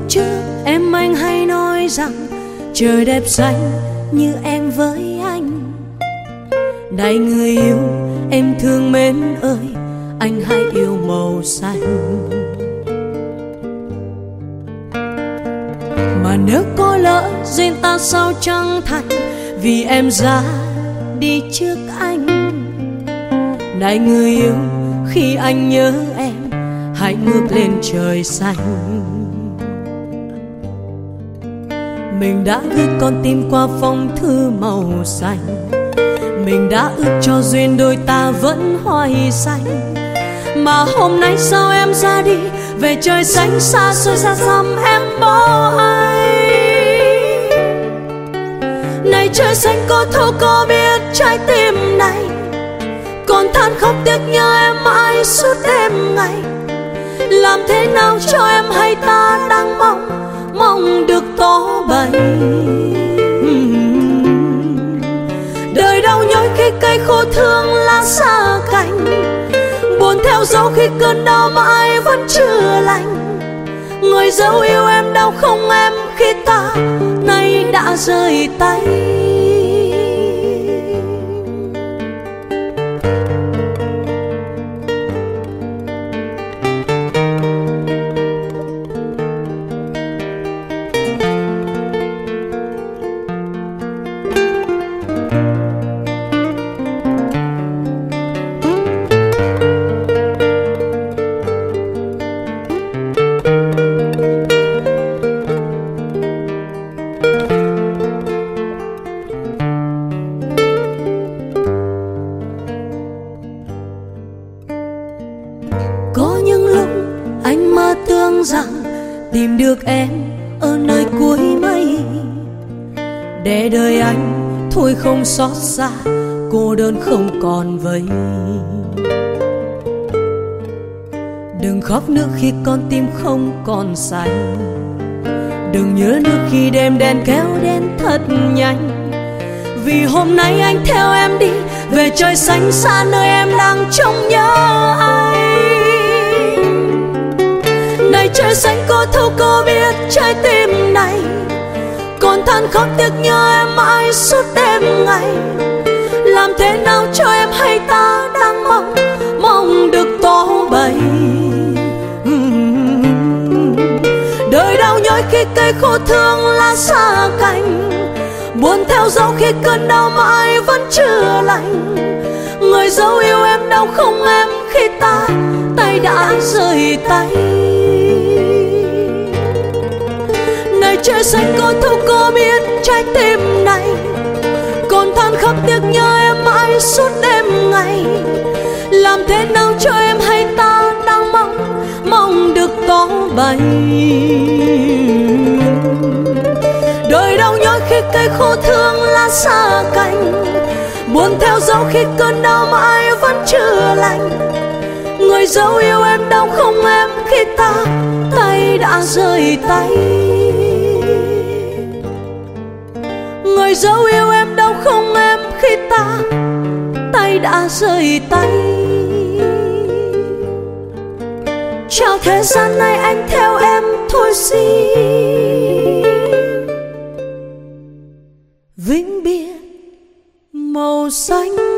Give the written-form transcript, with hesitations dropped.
trước em anh hay nói rằng trời đẹp xanh như em với anh. Này người yêu em thương mến ơi, anh hãy yêu màu xanh. Mà nếu có lỡ duyên ta sao chẳng thành, vì em ra đi trước anh. Này người yêu khi anh nhớ em, hãy ngước lên trời xanh. Mình đã ước con tim qua phong thư màu xanh, mình đã ước cho duyên đôi ta vẫn hoài xanh. Mà hôm nay sao em ra đi, về trời xanh xa xôi xa xăm em bỏ anh. Này trời xanh có thấu có biết trái tim này, còn than khóc tiếc nhớ em mãi suốt đêm ngày. Làm thế nào cho em hay ta đang mong được tỏ bày. Đời đau nhói khi cây khô thương lá xa cành, buồn theo dấu khi cơn đau mãi vẫn chưa lành. Người dấu yêu em đau không em khi ta nay đã rời tay. Có những lúc anh mơ tưởng rằng tìm được em ở nơi cuối mây, để đời anh thôi không xót xa, cô đơn không còn vây. Đừng khóc nước khi con tim không còn xanh, đừng nhớ nước khi đêm đen kéo đến thật nhanh. Vì hôm nay anh theo em đi về trời xanh xa nơi em đang trông nhớ anh. Này trời xanh có thấu có biết trái tim này, còn than khóc tiếc nhớ em mãi suốt đêm ngày. Làm thế nào cho em hay ta đang mong được tỏ bày. Đời đau nhói khi cây khô thương lá xa cành, buồn theo dấu khi cơn đau mãi vẫn chưa lành. Người dấu yêu em đau không em khi ta tay đã rời tay. Này trời xanh có thấu có biết trái tim này, còn than khóc tiếc nhớ em mãi suốt đêm ngày. Làm thế nào cho em hay ta đang mong được tỏ bày. Đời đau nhói khi cây khô thương lá xa cành, buồn theo dấu khi cơn đau mãi vẫn chưa lành. Người dấu yêu em đau không em khi ta tay đã rời tay. Người dấu yêu em đau không em khi ta tay đã rời tay. Chào thế gian này anh theo em thôi xin, vĩnh biệt màu xanh.